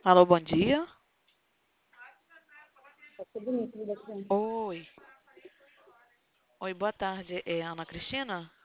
Alô, bom dia. Tá tudo bonito, daqui. Oi. Oi, boa tarde. É Ana Cristina?